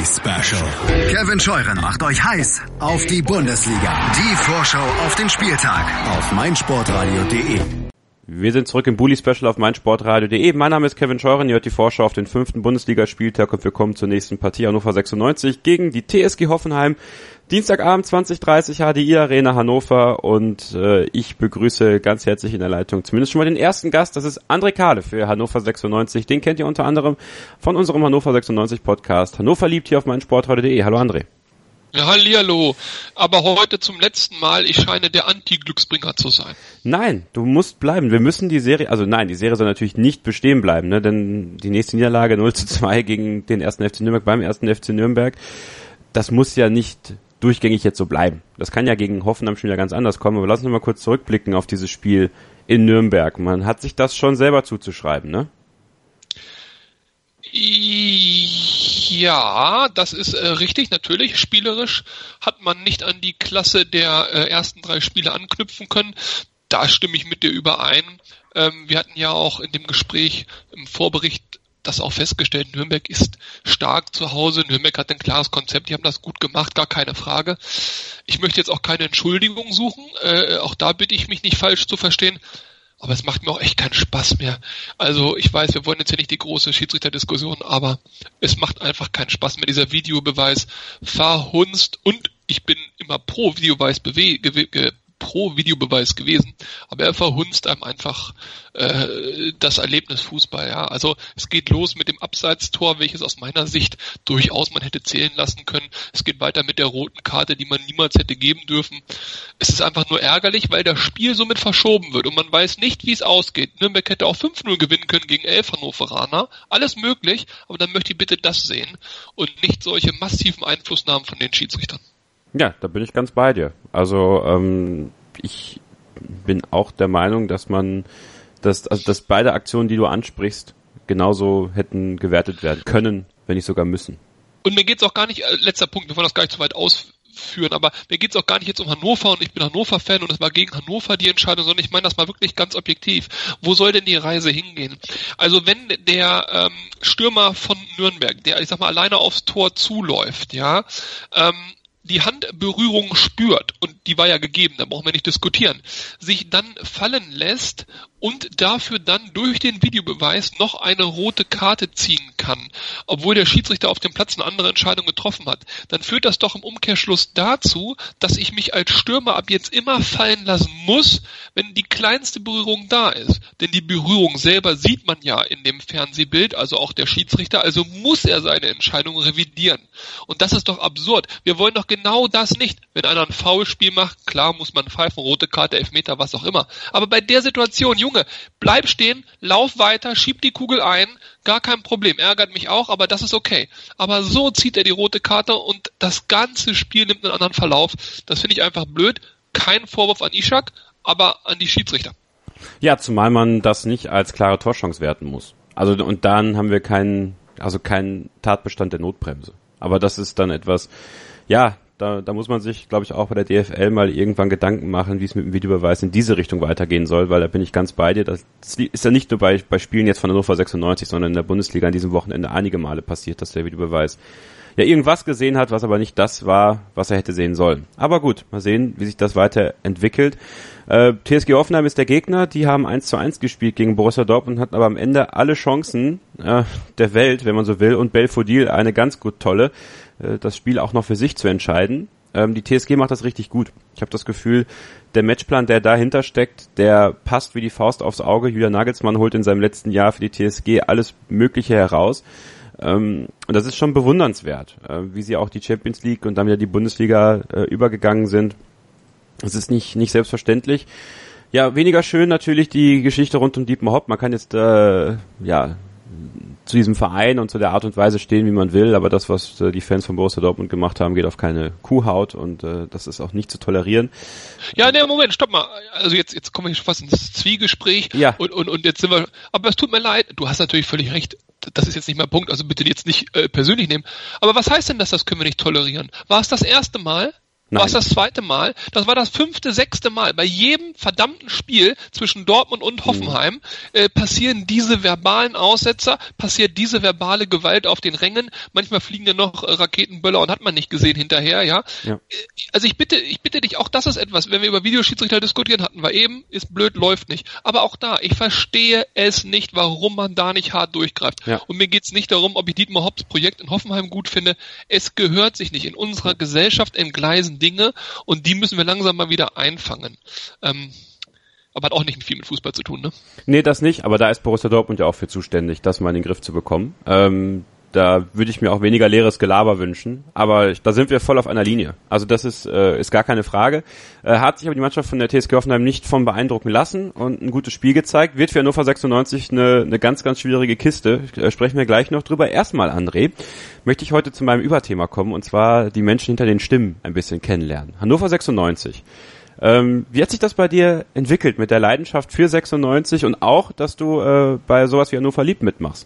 Bully Special. Kevin Scheuren macht euch heiß auf die Bundesliga. Die Vorschau auf den Spieltag auf meinsportradio.de. Wir sind zurück im Bully Special auf meinsportradio.de. Mein Name ist Kevin Scheuren, ihr hört die Vorschau auf den 5. Bundesligaspieltag und wir kommen zur nächsten Partie. Hannover 96 gegen die TSG Hoffenheim. Dienstagabend 20:30 HDI Arena Hannover und ich begrüße ganz herzlich in der Leitung zumindest schon mal den ersten Gast. Das ist André Kahle für Hannover 96. Den kennt ihr unter anderem von unserem Hannover 96 Podcast. Hannover liebt hier auf meinsportradio.de. Hallo André. Ja, hallihallo. Aber heute zum letzten Mal, ich scheine der Anti-Glücksbringer zu sein. Nein, du musst bleiben. Wir müssen die Serie, die Serie soll natürlich nicht bestehen bleiben, ne? Denn die nächste Niederlage 0:2 gegen den 1. FC Nürnberg beim 1. FC Nürnberg, das muss ja nicht durchgängig jetzt so bleiben. Das kann ja gegen Hoffenheim schon wieder ganz anders kommen, aber lass uns mal kurz zurückblicken auf dieses Spiel in Nürnberg. Man hat sich das schon selber zuzuschreiben, ne? Ja, das ist richtig, natürlich. Spielerisch hat man nicht an die Klasse der ersten 3 Spiele anknüpfen können. Da stimme ich mit dir überein. Wir hatten ja auch in dem Gespräch im Vorbericht das auch festgestellt, Nürnberg ist stark zu Hause, Nürnberg hat ein klares Konzept, die haben das gut gemacht, gar keine Frage. Ich möchte jetzt auch keine Entschuldigung suchen, auch da bitte ich mich nicht falsch zu verstehen, aber es macht mir auch echt keinen Spaß mehr. Also ich weiß, wir wollen jetzt ja nicht die große Schiedsrichterdiskussion, aber es macht einfach keinen Spaß mehr, dieser Videobeweis verhunzt und ich bin immer pro Videobeweis gewesen, aber er verhunzt einem einfach das Erlebnis Fußball. Ja, also es geht los mit dem Abseitstor, welches aus meiner Sicht durchaus man hätte zählen lassen können. Es geht weiter mit der roten Karte, die man niemals hätte geben dürfen. Es ist einfach nur ärgerlich, weil das Spiel somit verschoben wird und man weiß nicht, wie es ausgeht. Nürnberg hätte auch 5:0 gewinnen können gegen 11 Hannoveraner. Alles möglich, aber dann möchte ich bitte das sehen und nicht solche massiven Einflussnahmen von den Schiedsrichtern. Ja, da bin ich ganz bei dir. Also ich bin auch der Meinung, dass dass beide Aktionen, die du ansprichst, genauso hätten gewertet werden können, wenn nicht sogar müssen. Und mir geht's auch gar nicht, letzter Punkt, wir wollen das gar nicht zu weit ausführen, aber mir geht's auch gar nicht jetzt um Hannover und ich bin Hannover-Fan und es war gegen Hannover die Entscheidung, sondern ich meine das mal wirklich ganz objektiv. Wo soll denn die Reise hingehen? Also wenn der Stürmer von Nürnberg, der, ich sag mal, alleine aufs Tor zuläuft, ja, die Handberührung spürt, und die war ja gegeben, da brauchen wir nicht diskutieren, sich dann fallen lässt und dafür dann durch den Videobeweis noch eine rote Karte ziehen kann, obwohl der Schiedsrichter auf dem Platz eine andere Entscheidung getroffen hat, dann führt das doch im Umkehrschluss dazu, dass ich mich als Stürmer ab jetzt immer fallen lassen muss, wenn die kleinste Berührung da ist. Denn die Berührung selber sieht man ja in dem Fernsehbild, also auch der Schiedsrichter, also muss er seine Entscheidung revidieren. Und das ist doch absurd. Wir wollen doch genau das nicht. Wenn einer ein Foulspiel macht, klar muss man pfeifen, rote Karte, Elfmeter, was auch immer. Aber bei der Situation, Junge, bleib stehen, lauf weiter, schieb die Kugel ein, gar kein Problem. Ärgert mich auch, aber das ist okay. Aber so zieht er die rote Karte und das ganze Spiel nimmt einen anderen Verlauf. Das finde ich einfach blöd. Kein Vorwurf an Ishak, aber an die Schiedsrichter. Ja, zumal man das nicht als klare Torchance werten muss. Also, und dann haben wir keinen Tatbestand der Notbremse. Aber das ist dann etwas, ja, da muss man sich, glaube ich, auch bei der DFL mal irgendwann Gedanken machen, wie es mit dem Videobeweis in diese Richtung weitergehen soll, weil da bin ich ganz bei dir. Das ist ja nicht nur bei Spielen jetzt von Hannover 96, sondern in der Bundesliga an diesem Wochenende einige Male passiert, dass der Videobeweis ja irgendwas gesehen hat, was aber nicht das war, was er hätte sehen sollen. Aber gut, mal sehen, wie sich das weiterentwickelt. TSG Hoffenheim ist der Gegner, die haben 1:1 gespielt gegen Borussia Dortmund, hatten aber am Ende alle Chancen der Welt, wenn man so will, und Belfodil eine ganz gut tolle, das Spiel auch noch für sich zu entscheiden. Die TSG macht das richtig gut. Ich habe das Gefühl, der Matchplan, der dahinter steckt, der passt wie die Faust aufs Auge. Julian Nagelsmann holt in seinem letzten Jahr für die TSG alles Mögliche heraus. Und das ist schon bewundernswert, wie sie auch die Champions League und dann wieder die Bundesliga übergegangen sind. Das ist nicht selbstverständlich. Ja, weniger schön natürlich die Geschichte rund um Dietmar Hopp. Man kann jetzt zu diesem Verein und zu der Art und Weise stehen, wie man will, aber das, was die Fans von Borussia Dortmund gemacht haben, geht auf keine Kuhhaut und das ist auch nicht zu tolerieren. Ja, ne, Moment, stopp mal. Also jetzt kommen wir schon fast ins Zwiegespräch, ja. Und jetzt sind wir, aber es tut mir leid, du hast natürlich völlig recht, das ist jetzt nicht mein Punkt, also bitte jetzt nicht persönlich nehmen, aber was heißt denn das können wir nicht tolerieren? War es das erste Mal? War es das zweite Mal? Das war das 5., 6. Mal. Bei jedem verdammten Spiel zwischen Dortmund und Hoffenheim passieren diese verbalen Aussetzer, passiert diese verbale Gewalt auf den Rängen. Manchmal fliegen ja noch Raketenböller und hat man nicht gesehen hinterher, ja. Also ich bitte dich, auch das ist etwas, wenn wir über Videoschiedsrichter diskutieren, hatten wir eben, ist blöd, läuft nicht. Aber auch da, ich verstehe es nicht, warum man da nicht hart durchgreift. Ja. Und mir geht's nicht darum, ob ich Dietmar Hopps Projekt in Hoffenheim gut finde. Es gehört sich nicht. In unserer Gesellschaft entgleisen Dinge und die müssen wir langsam mal wieder einfangen. Aber hat auch nicht viel mit Fußball zu tun, ne? Nee, das nicht, aber da ist Borussia Dortmund ja auch für zuständig, das mal in den Griff zu bekommen. Da würde ich mir auch weniger leeres Gelaber wünschen, aber da sind wir voll auf einer Linie. Also das ist gar keine Frage. Hat sich aber die Mannschaft von der TSG Hoffenheim nicht von beeindrucken lassen und ein gutes Spiel gezeigt. Wird für Hannover 96 eine ganz, ganz schwierige Kiste. Sprechen wir gleich noch drüber. Erstmal, André, möchte ich heute zu meinem Überthema kommen, und zwar die Menschen hinter den Stimmen ein bisschen kennenlernen. Hannover 96. Wie hat sich das bei dir entwickelt mit der Leidenschaft für 96 und auch, dass du bei sowas wie Hannover liebt mitmachst?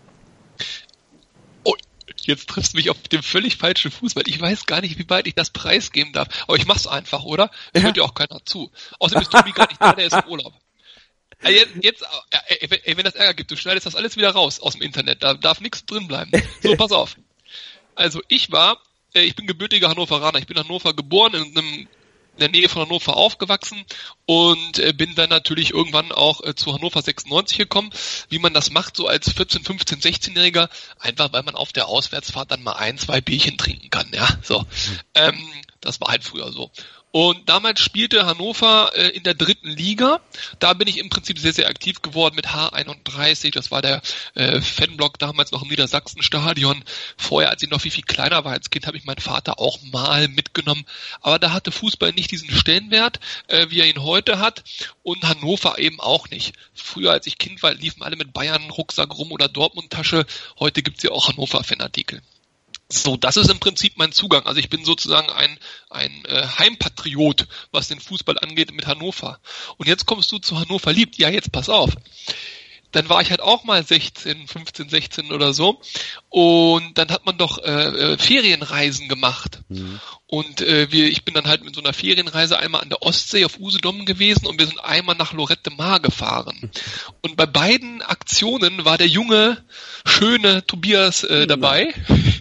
Jetzt triffst du mich auf dem völlig falschen Fuß, weil ich weiß gar nicht, wie weit ich das preisgeben darf. Aber ich mach's einfach, oder? Das hört ja auch keiner zu. Außerdem ist Tobi gar nicht da, der ist im Urlaub. Jetzt, wenn das Ärger gibt, du schneidest das alles wieder raus aus dem Internet. Da darf nichts drin bleiben. So, pass auf. Also ich bin gebürtiger Hannoveraner. Ich bin in Hannover geboren, in der Nähe von Hannover aufgewachsen und bin dann natürlich irgendwann auch zu Hannover 96 gekommen, wie man das macht, so als 14, 15, 16-Jähriger, einfach weil man auf der Auswärtsfahrt dann mal 1, 2 Bierchen trinken kann, ja, so. Das war halt früher so. Und damals spielte Hannover in der 3. Liga. Da bin ich im Prinzip sehr, sehr aktiv geworden mit H31. Das war der Fanblock damals noch im Niedersachsenstadion. Vorher, als ich noch viel, viel kleiner war als Kind, habe ich meinen Vater auch mal mitgenommen. Aber da hatte Fußball nicht diesen Stellenwert, wie er ihn heute hat. Und Hannover eben auch nicht. Früher, als ich Kind war, liefen alle mit Bayern-Rucksack rum oder Dortmund-Tasche. Heute gibt's ja auch Hannover-Fanartikel. So, das ist im Prinzip mein Zugang. Also ich bin sozusagen ein Heimpatriot, was den Fußball angeht mit Hannover. Und jetzt kommst du zu Hannover liebt. Ja, jetzt pass auf. Dann war ich halt auch mal 15, 16 oder so. Und dann hat man doch Ferienreisen gemacht. Mhm. Und ich bin dann halt mit so einer Ferienreise einmal an der Ostsee auf Usedom gewesen und wir sind einmal nach Lorette Mar gefahren. Und bei beiden Aktionen war der junge, schöne Tobias dabei.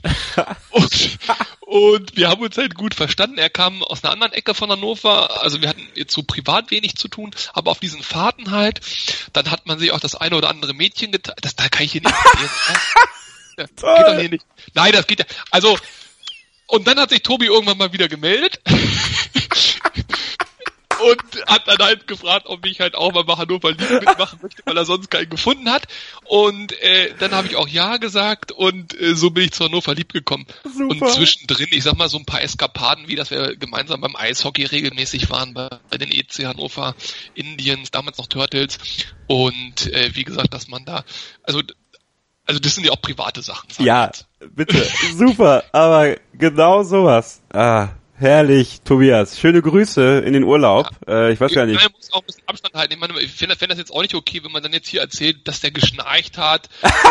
Und wir haben uns halt gut verstanden. Er kam aus einer anderen Ecke von Hannover, also wir hatten jetzt so privat wenig zu tun, aber auf diesen Fahrten halt, dann hat man sich auch das eine oder andere Mädchen geteilt. Da kann ich hier nicht erzählen. Ja, geht doch hier nicht. Nein, das geht ja. Also, und dann hat sich Tobi irgendwann mal wieder gemeldet. Und hat dann halt gefragt, ob ich halt auch mal bei Hannover Lieb mitmachen möchte, weil er sonst keinen gefunden hat. Und dann habe ich auch Ja gesagt und so bin ich zu Hannover Lieb gekommen. Super. Und zwischendrin, ich sag mal, so ein paar Eskapaden, wie dass wir gemeinsam beim Eishockey regelmäßig waren, bei den EC Hannover Indians, damals noch Turtles. Und wie gesagt, dass man da, also das sind ja auch private Sachen. Ja, jetzt. Bitte, super, aber genau sowas. Herrlich, Tobias. Schöne Grüße in den Urlaub. Ja. Ich weiß gar nicht. Man muss auch ein bisschen Abstand halten. Ich meine, ich fände das jetzt auch nicht okay, wenn man dann jetzt hier erzählt, dass der geschnarcht hat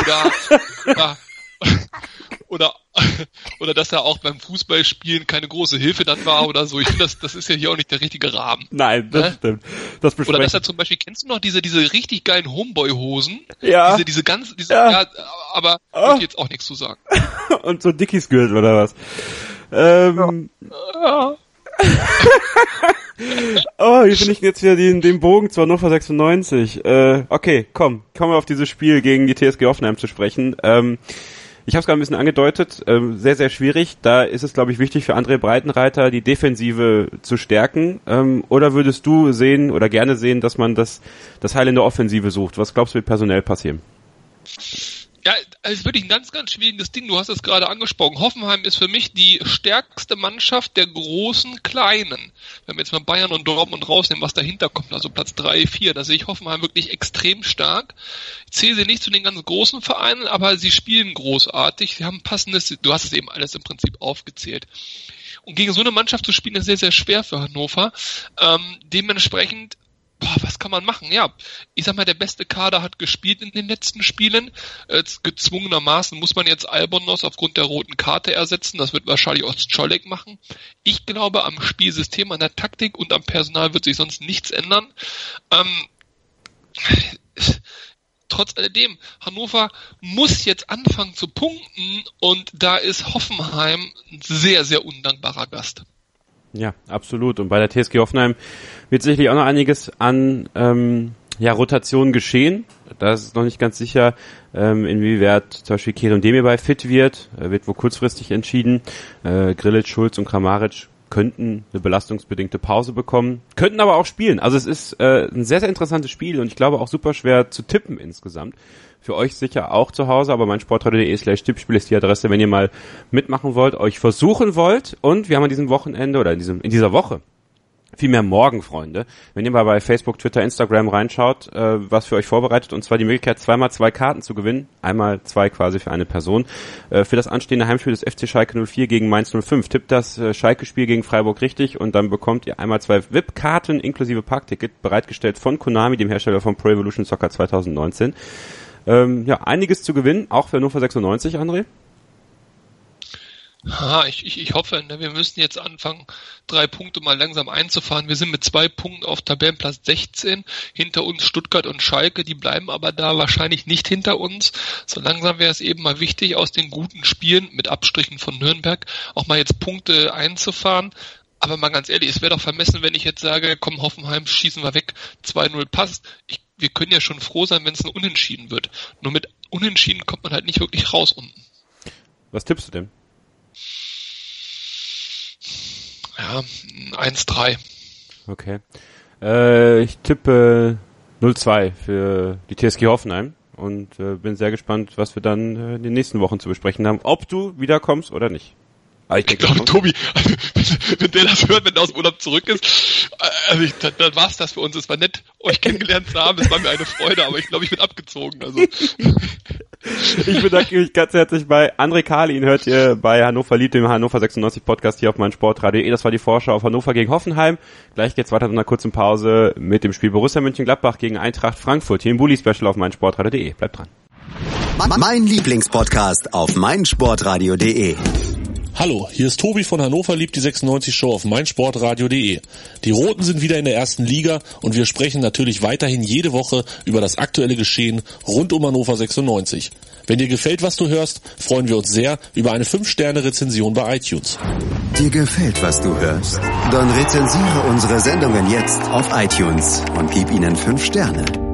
oder dass er auch beim Fußballspielen keine große Hilfe dann war oder so. Ich finde, das ist ja hier auch nicht der richtige Rahmen. Nein, das stimmt. Das oder dass er zum Beispiel, kennst du noch diese richtig geilen Homeboy-Hosen? Ja. Ja, aber ich will jetzt auch nichts zu sagen. Und so Dickies-Gürtel oder was? Ja. Oh, wie finde ich jetzt wieder den Bogen zu Hannover 96? Okay, kommen wir auf dieses Spiel gegen die TSG Hoffenheim zu sprechen. Ich habe es gerade ein bisschen angedeutet, sehr, sehr schwierig. Da ist es, glaube ich, wichtig für André Breitenreiter, die Defensive zu stärken. Oder würdest du sehen oder gerne sehen, dass man das Heil in der Offensive sucht? Was glaubst du, wird personell passieren? Ja, es ist wirklich ein ganz, ganz schwieriges Ding. Du hast es gerade angesprochen. Hoffenheim ist für mich die stärkste Mannschaft der großen Kleinen. Wenn wir jetzt mal Bayern und Dortmund rausnehmen, was dahinter kommt, also Platz 3, 4, da sehe ich Hoffenheim wirklich extrem stark. Ich zähle sie nicht zu den ganz großen Vereinen, aber sie spielen großartig. Sie haben passendes, du hast es eben alles im Prinzip aufgezählt. Und gegen so eine Mannschaft zu spielen, ist sehr, sehr schwer für Hannover. Dementsprechend was kann man machen? Ja, ich sag mal, der beste Kader hat gespielt in den letzten Spielen. Gezwungenermaßen muss man jetzt Albonos aufgrund der roten Karte ersetzen. Das wird wahrscheinlich Ostscholek machen. Ich glaube, am Spielsystem, an der Taktik und am Personal wird sich sonst nichts ändern. Trotz alledem, Hannover muss jetzt anfangen zu punkten und da ist Hoffenheim ein sehr, sehr undankbarer Gast. Ja, absolut. Und bei der TSG Hoffenheim wird sicherlich auch noch einiges an Rotation geschehen. Da ist noch nicht ganz sicher, inwieweit zum Beispiel Kerem Demirbay fit wird. Wird wohl kurzfristig entschieden. Grillitsch, Schulz und Kramaric könnten eine belastungsbedingte Pause bekommen, könnten aber auch spielen. Also es ist ein sehr, sehr interessantes Spiel und ich glaube auch super schwer zu tippen insgesamt. Für euch sicher auch zu Hause, aber meinsportradio.de/Tippspiel ist die Adresse, wenn ihr mal mitmachen wollt, euch versuchen wollt. Und wir haben an diesem Wochenende oder in dieser Woche, vielmehr morgen, Freunde, wenn ihr mal bei Facebook, Twitter, Instagram reinschaut, was für euch vorbereitet, und zwar die Möglichkeit, 2x2 Karten zu gewinnen, einmal 2 quasi für eine Person, für das anstehende Heimspiel des FC Schalke 04 gegen Mainz 05. Tippt das Schalke-Spiel gegen Freiburg richtig und dann bekommt ihr einmal 2 VIP-Karten inklusive Parkticket, bereitgestellt von Konami, dem Hersteller von Pro Evolution Soccer 2019. Einiges zu gewinnen, auch für Hannover 96, André. Ich hoffe, wir müssen jetzt anfangen, 3 Punkte mal langsam einzufahren. Wir sind mit 2 Punkten auf Tabellenplatz 16, hinter uns Stuttgart und Schalke, die bleiben aber da wahrscheinlich nicht hinter uns. So langsam wäre es eben mal wichtig, aus den guten Spielen, mit Abstrichen von Nürnberg, auch mal jetzt Punkte einzufahren. Aber mal ganz ehrlich, es wäre doch vermessen, wenn ich jetzt sage, komm, Hoffenheim, schießen wir weg, 2-0 passt. Wir können ja schon froh sein, wenn es ein Unentschieden wird. Nur mit Unentschieden kommt man halt nicht wirklich raus unten. Was tippst du denn? Ja, 1-3. Okay. Ich tippe 0-2 für die TSG Hoffenheim und bin sehr gespannt, was wir dann in den nächsten Wochen zu besprechen haben. Ob du wiederkommst oder nicht. Ich glaube, Tobi, wenn der das hört, wenn der aus dem Urlaub zurück ist, dann war's das für uns. Es war nett, euch kennengelernt zu haben. Es war mir eine Freude, aber ich glaube, ich bin abgezogen. Also. Ich bedanke mich ganz herzlich bei André Kahle. Ihn hört ihr bei Hannover Lied, dem Hannover 96 Podcast hier auf meinsportradio.de. Das war die Vorschau auf Hannover gegen Hoffenheim. Gleich geht's weiter nach einer kurzen Pause mit dem Spiel Borussia Mönchengladbach gegen Eintracht Frankfurt. Hier im Bulli-Special auf meinsportradio.de. Bleibt dran. Mein Lieblingspodcast auf meinsportradio.de. Hallo, hier ist Tobi von Hannover liebt die 96 Show auf meinsportradio.de. Die Roten sind wieder in der ersten Liga und wir sprechen natürlich weiterhin jede Woche über das aktuelle Geschehen rund um Hannover 96. Wenn dir gefällt, was du hörst, freuen wir uns sehr über eine 5-Sterne-Rezension bei iTunes. Dir gefällt, was du hörst? Dann rezensiere unsere Sendungen jetzt auf iTunes und gib ihnen 5 Sterne.